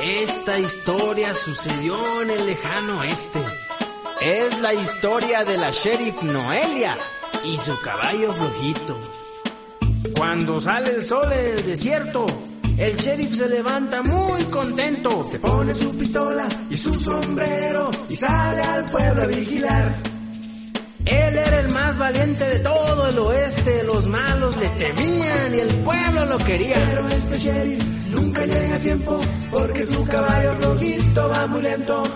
Esta historia sucedió en el lejano oeste. Es la historia de la sheriff Noelia y su caballo flojito. Cuando sale el sol en el desierto, el sheriff se levanta muy contento. Se pone su pistola y su sombrero y sale al pueblo a vigilar. Él era el más valiente de todo el oeste. Los malos le temían y el pueblo lo quería. Pero este sheriff nunca llega a tiempo porque su caballo flojito va muy lento.